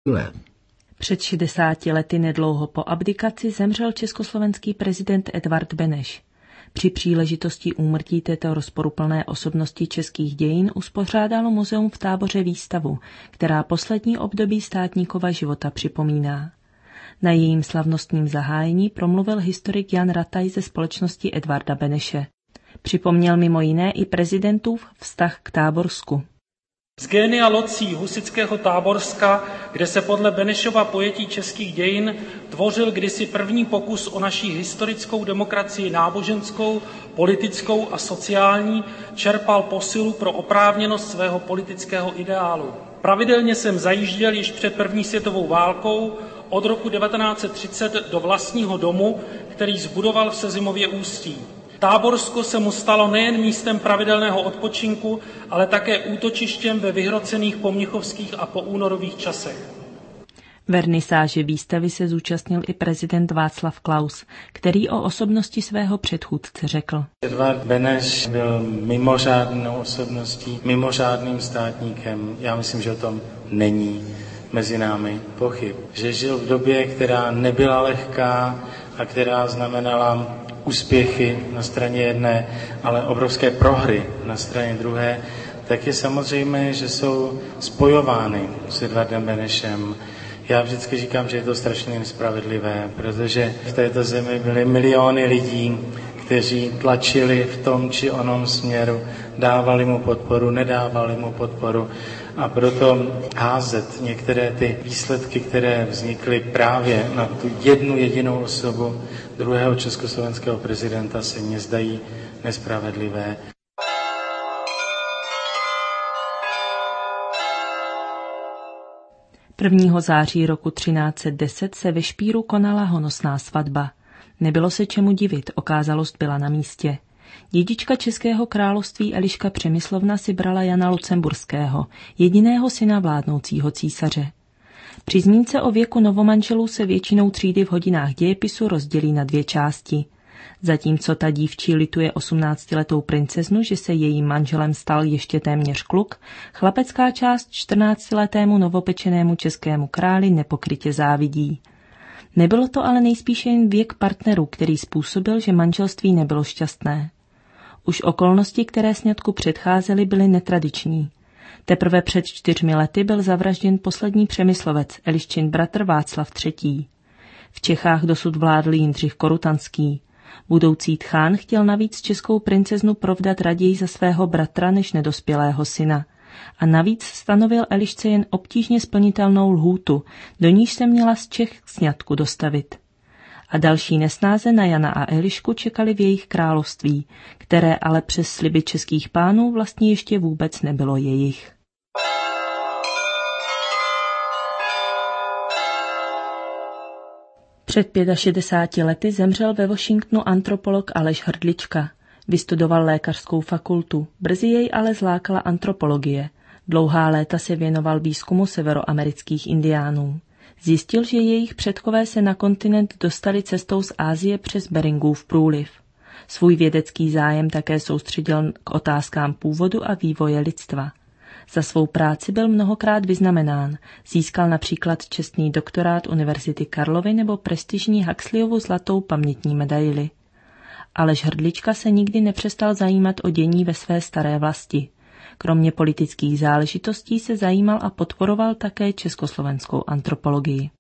let. Před 60 lety nedlouho po abdikaci zemřel československý prezident Edvard Beneš. Při příležitosti úmrtí této rozporuplné osobnosti českých dějin uspořádalo muzeum v Táboře výstavu, která poslední období státníkova života připomíná. Na jejím slavnostním zahájení promluvil historik Jan Rataj ze společnosti Edvarda Beneše. Připomněl mimo jiné i prezidentův vztah k Táborsku. Z génia locí husitského Táborska, kde se podle Benešova pojetí českých dějin tvořil kdysi první pokus o naší historickou demokracii náboženskou, politickou a sociální, čerpal posilu pro oprávněnost svého politického ideálu. Pravidelně jsem zajížděl již před první světovou válkou od roku 1930 do vlastního domu, který zbudoval v Sezimově Ústí. Táborsko se mu stalo nejen místem pravidelného odpočinku, ale také útočištěm ve vyhrocených pomnichovských a poúnorových časech. Vernisáže výstavy se zúčastnil i prezident Václav Klaus, který o osobnosti svého předchůdce řekl. Edvard Beneš byl mimořádnou osobností, mimořádným státníkem. Já myslím, že o tom není mezi námi pochyb. Že žil v době, která nebyla lehká a která znamenala úspěchy na straně jedné, ale obrovské prohry na straně druhé, tak je samozřejmé, že jsou spojovány s Edvardem Benešem. Já vždycky říkám, že je to strašně nespravedlivé, protože v této zemi byly miliony lidí, kteří tlačili v tom či onom směru, dávali mu podporu, nedávali mu podporu. A proto házet některé ty výsledky, které vznikly právě na tu jednu jedinou osobu druhého československého prezidenta, se mně zdají nespravedlivé. Prvního září roku 1310 se ve Špíru konala honosná svatba. Nebylo se čemu divit, okázalost byla na místě. Dědička Českého království Eliška Přemyslovna si brala Jana Lucemburského, jediného syna vládnoucího císaře. Při zmínce o věku novomanželů se většinou třídy v hodinách dějepisu rozdělí na dvě části. Zatímco ta dívčí lituje 18letou princeznu, že se jejím manželem stal ještě téměř kluk, chlapecká část 14letému novopečenému českému králi nepokrytě závidí. Nebylo to ale nejspíše jen věk partnerů, který způsobil, že manželství nebylo šťastné. Už okolnosti, které sňatku předcházely, byly netradiční. Teprve před 4 lety byl zavražděn poslední Přemyslovec, Eliščin bratr Václav III. V Čechách dosud vládl Jindřich Korutanský. Budoucí tchán chtěl navíc českou princeznu provdat raději za svého bratra než nedospělého syna. A navíc stanovil Elišce jen obtížně splnitelnou lhůtu, do níž se měla z Čech k sňatku dostavit. A další nesnáze na Jana a Elišku čekali v jejich království, které ale přes sliby českých pánů vlastně ještě vůbec nebylo jejich. Před 65 lety zemřel ve Washingtonu antropolog Aleš Hrdlička. Vystudoval lékařskou fakultu, brzy jej ale zlákala antropologie. Dlouhá léta se věnoval výzkumu severoamerických indiánů. Zjistil, že jejich předkové se na kontinent dostali cestou z Asie přes Beringův průliv. Svůj vědecký zájem také soustředil k otázkám původu a vývoje lidstva. Za svou práci byl mnohokrát vyznamenán. Získal například čestný doktorát Univerzity Karlovy nebo prestižní Huxleyovu zlatou pamětní medaili. Aleš Hrdlička se nikdy nepřestal zajímat o dění ve své staré vlasti. Kromě politických záležitostí se zajímal a podporoval také československou antropologii.